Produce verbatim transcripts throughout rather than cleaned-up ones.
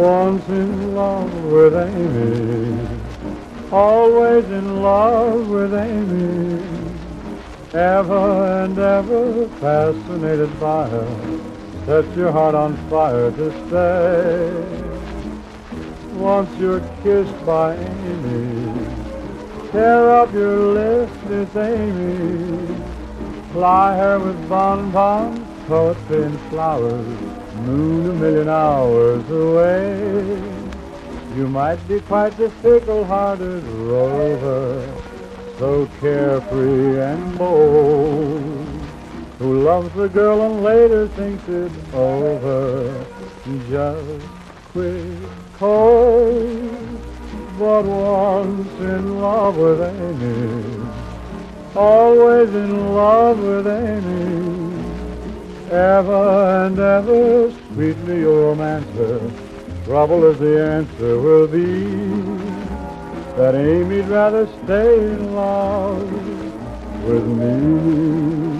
Once in love with Amy, always in love with Amy, ever and ever fascinated by her, set your heart on fire to stay. Once you're kissed by Amy, tear up your lips, it's Amy. Ply her with bonbons, poetry and flowers, moon a million hours away. You might be quite the fickle-hearted rover, so carefree and bold, who loves the girl and later thinks it over, just quit cold. But once in love with Amy, always in love with Amy, ever and ever sweetly you'll romance her. Trouble is the answer will be that Amy'd rather stay in love with me.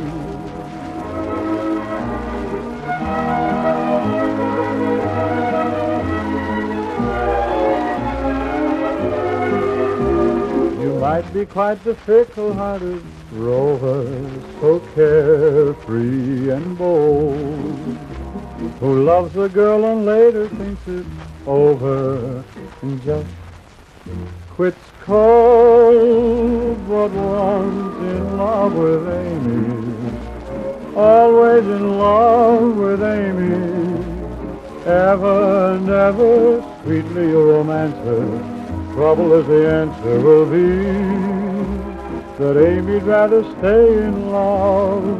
You might be quite the fickle-hearted rover, so carefree and bold, who loves a girl and later thinks it over and just quits cold. But once in love with Amy, always in love with Amy, ever and ever sweetly you romance her. Trouble is the answer will be that Amy'd rather stay in love